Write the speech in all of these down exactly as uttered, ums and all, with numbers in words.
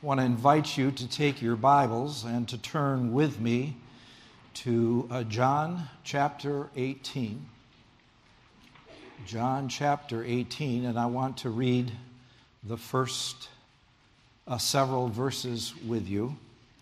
I want to invite you to take your Bibles and to turn with me to uh, John chapter eighteen. John chapter eighteen, and I want to read the first uh, several verses with you.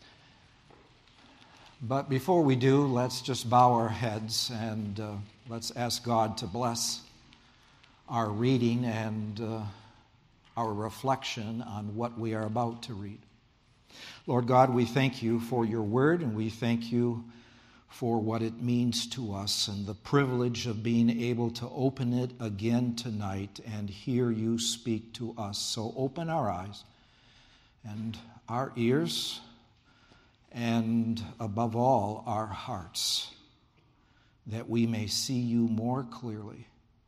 But before we do, let's just bow our heads and uh, let's ask God to bless our reading and uh, our reflection on what we are about to read. Lord God, we thank you for your word, and we thank you for what it means to us and the privilege of being able to open it again tonight and hear you speak to us. So open our eyes and our ears and, above all, our hearts, that we may see you more clearly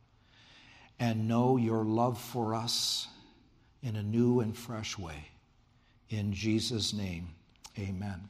and know your love for us in a new and fresh way. In Jesus' name, amen.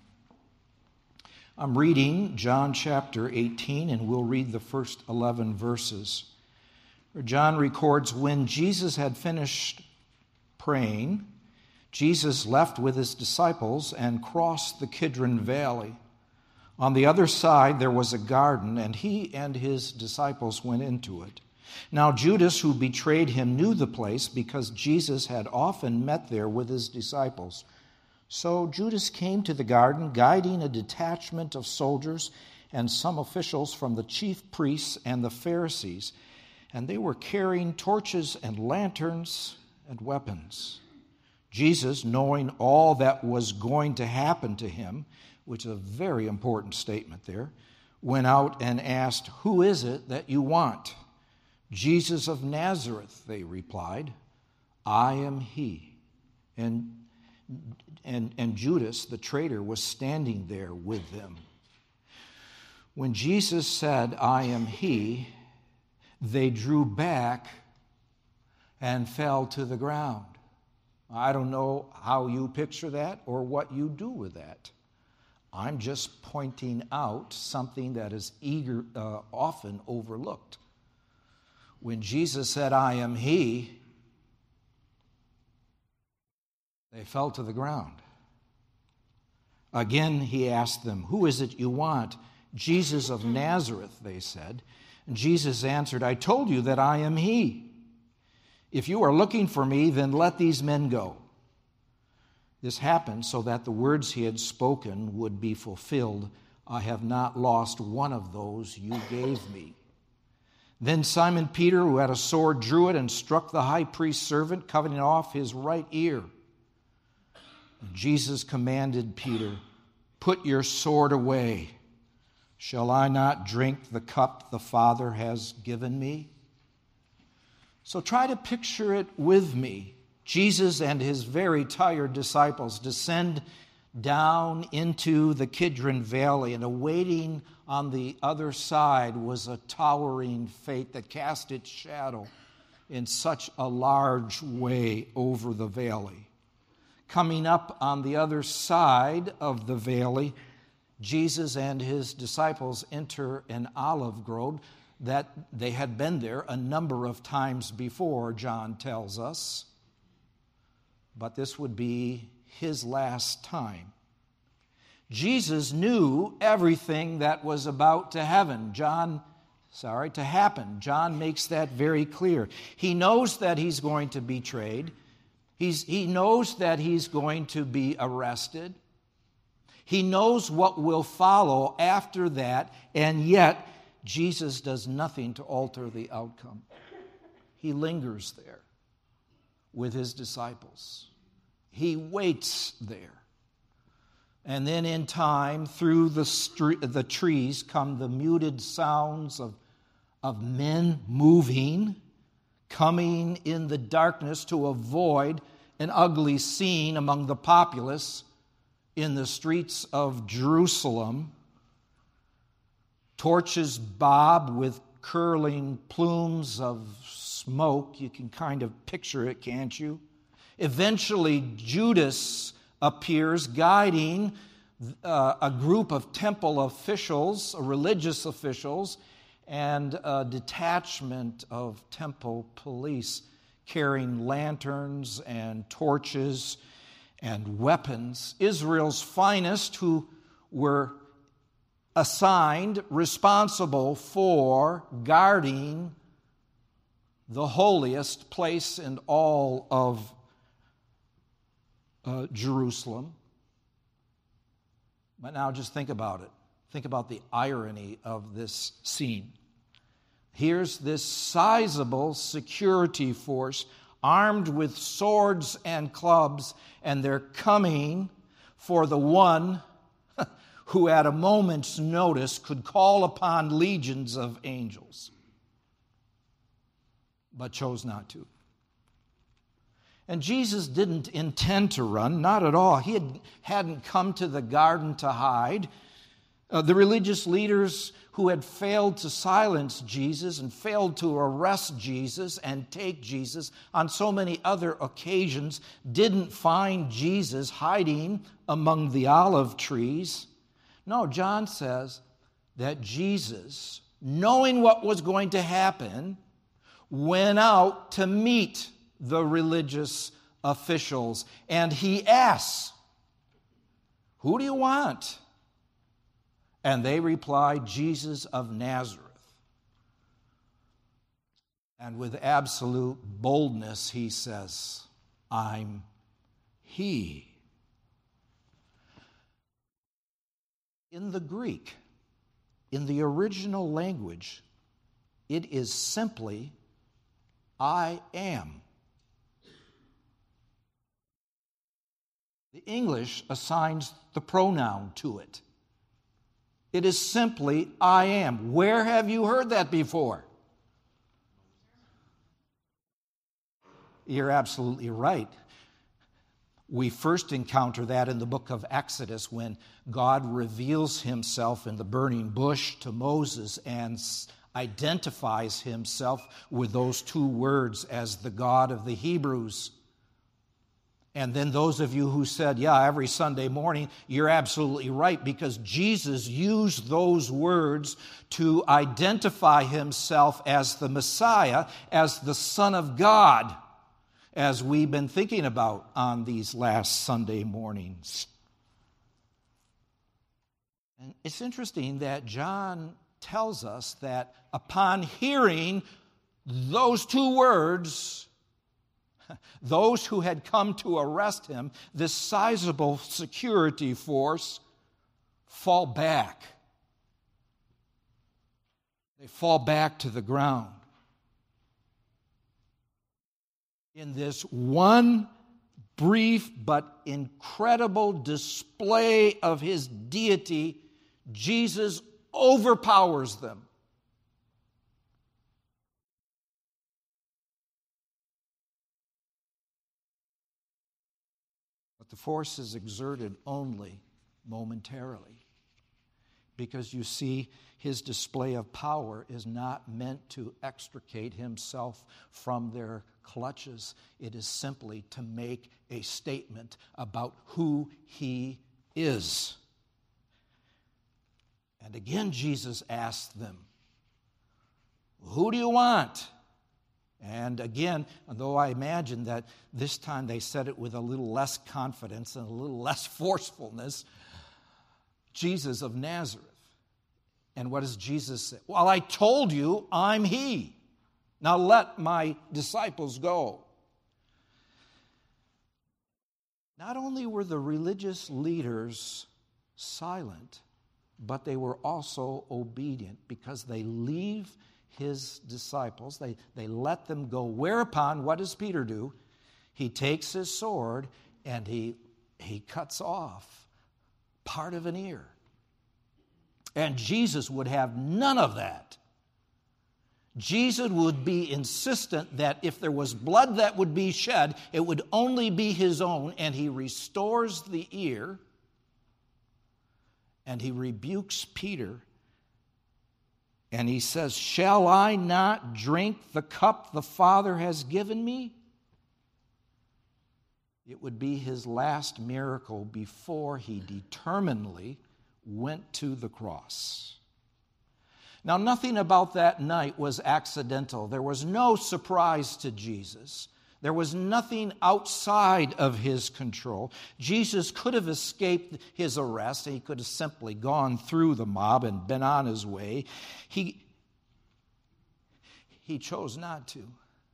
I'm reading John chapter eighteen, and we'll read the first eleven verses. John records, when Jesus had finished praying, Jesus left with his disciples and crossed the Kidron Valley. On the other side there was a garden, and he and his disciples went into it. Now Judas, who betrayed him, knew the place because Jesus had often met there with his disciples. So Judas came to the garden, guiding a detachment of soldiers and some officials from the chief priests and the Pharisees, and they were carrying torches and lanterns and weapons. Jesus, knowing all that was going to happen to him, which is a very important statement there, went out and asked, "Who is it that you want?" "Jesus of Nazareth," they replied. "I am he." And, and, and Judas, the traitor, was standing there with them. When Jesus said, "I am he," they drew back and fell to the ground. I don't know how you picture that or what you do with that. I'm just pointing out something that is eager, uh, often overlooked. When Jesus said, "I am he," they fell to the ground. Again, he asked them, "Who is it you want?" "Jesus of Nazareth," they said. And Jesus answered, "I told you that I am he. If you are looking for me, then let these men go." This happened so that the words he had spoken would be fulfilled. "I have not lost one of those you gave me." Then Simon Peter, who had a sword, drew it and struck the high priest's servant, cutting off his right ear. And Jesus commanded Peter, "Put your sword away. Shall I not drink the cup the Father has given me?" So try to picture it with me. Jesus and his very tired disciples descend down into the Kidron Valley, and awaiting on the other side was a towering fate that cast its shadow in such a large way over the valley. Coming up on the other side of the valley, Jesus and his disciples enter an olive grove that they had been there a number of times before, John tells us. But this would be his last time. Jesus knew everything that was about to happen. John, sorry, to happen. John makes that very clear. He knows that he's going to be betrayed. He's, he knows that he's going to be arrested. He knows what will follow after that, and yet Jesus does nothing to alter the outcome. He lingers there with his disciples. He waits there. And then in time, through the, street, the trees come the muted sounds of, of men moving, coming in the darkness to avoid an ugly scene among the populace in the streets of Jerusalem. Torches bob with curling plumes of smoke. You can kind of picture it, can't you? Eventually, Judas appears guiding uh, a group of temple officials, religious officials, and a detachment of temple police carrying lanterns and torches and weapons. Israel's finest, who were assigned, responsible for guarding the holiest place in all of uh, Jerusalem. But now just think about it. Think about the irony of this scene. Here's this sizable security force armed with swords and clubs, and they're coming for the one who at a moment's notice could call upon legions of angels, but chose not to. And Jesus didn't intend to run, not at all. He had, hadn't come to the garden to hide. Uh, the religious leaders who had failed to silence Jesus and failed to arrest Jesus and take Jesus on so many other occasions didn't find Jesus hiding among the olive trees. No, John says that Jesus, knowing what was going to happen, went out to meet the religious officials. And he asks, "Who do you want?" And they replied, "Jesus of Nazareth." And with absolute boldness, he says, "I'm he." In the Greek, in the original language, it is simply, "I am." The English assigns the pronoun to it. It is simply, "I am." Where have you heard that before? You're absolutely right. We first encounter that in the book of Exodus when God reveals himself in the burning bush to Moses and identifies himself with those two words as the God of the Hebrews. And then those of you who said, yeah, every Sunday morning, you're absolutely right, because Jesus used those words to identify himself as the Messiah, as the Son of God, as we've been thinking about on these last Sunday mornings. And it's interesting that John tells us that upon hearing those two words, those who had come to arrest him, this sizable security force, fall back. They fall back to the ground. In this one brief but incredible display of his deity, Jesus overpowers them. But the force is exerted only momentarily, because you see, his display of power is not meant to extricate himself from their clutches. It is simply to make a statement about who he is. And again, Jesus asked them, "Who do you want?" And again, though I imagine that this time they said it with a little less confidence and a little less forcefulness, "Jesus of Nazareth." And what does Jesus say? "Well, I told you I'm he. Now let my disciples go." Not only were the religious leaders silent, but they were also obedient, because they leave his disciples. They, they let them go. Whereupon, what does Peter do? He takes his sword and he, he cuts off part of an ear. And Jesus would have none of that. Jesus would be insistent that if there was blood that would be shed, it would only be his own, and he restores the ear, and he rebukes Peter, and he says, "Shall I not drink the cup the Father has given me?" It would be his last miracle before he determinedly went to the cross. Now, nothing about that night was accidental. There was no surprise to Jesus. There was nothing outside of his control. Jesus could have escaped his arrest. He could have simply gone through the mob and been on his way. He, he chose not to.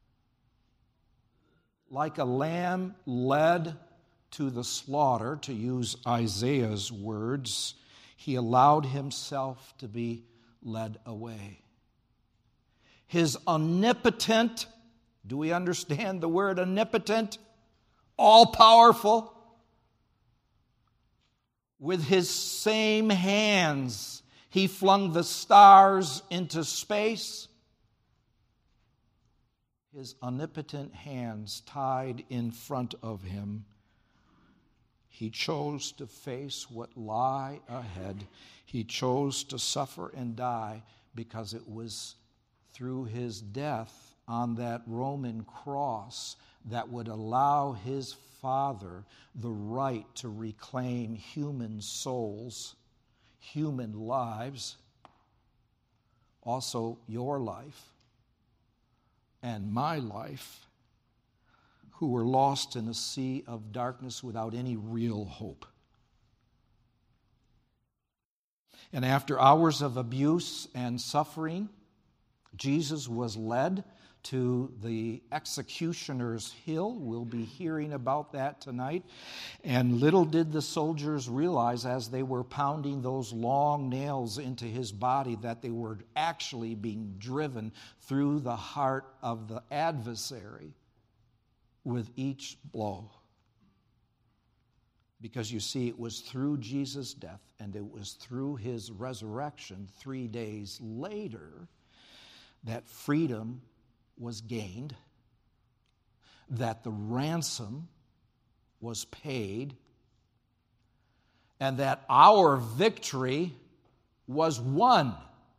Like a lamb led to the slaughter, to use Isaiah's words, he allowed himself to be led away. His omnipotent, do we understand the word omnipotent? All-powerful. With his same hands, he flung the stars into space. His omnipotent hands tied in front of him. He chose to face what lay ahead. He chose to suffer and die because it was through his death on that Roman cross that would allow his Father the right to reclaim human souls, human lives, also your life and my life, who were lost in a sea of darkness without any real hope. And after hours of abuse and suffering, Jesus was led to the executioner's hill. We'll be hearing about that tonight. And little did the soldiers realize as they were pounding those long nails into his body that they were actually being driven through the heart of the adversary with each blow. Because you see, it was through Jesus' death and it was through his resurrection three days later that freedom was gained, that the ransom was paid, and that our victory was won.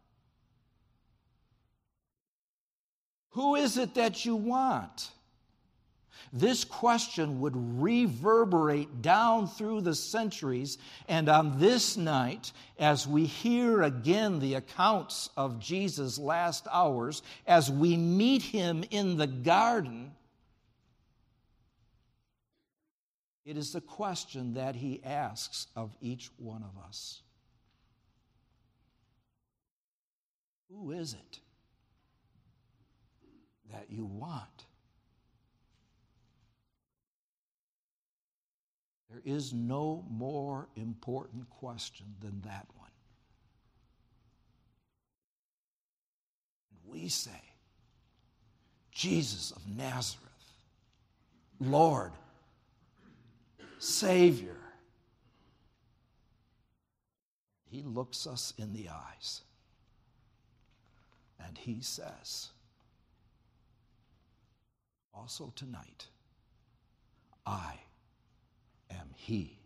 Who is it that you want? This question would reverberate down through the centuries, and on this night, as we hear again the accounts of Jesus' last hours, as we meet him in the garden, it is the question that he asks of each one of us. Who is it that you want? There is no more important question than that one. We say, Jesus of Nazareth, Lord, Savior. He looks us in the eyes and he says, also tonight, I am he.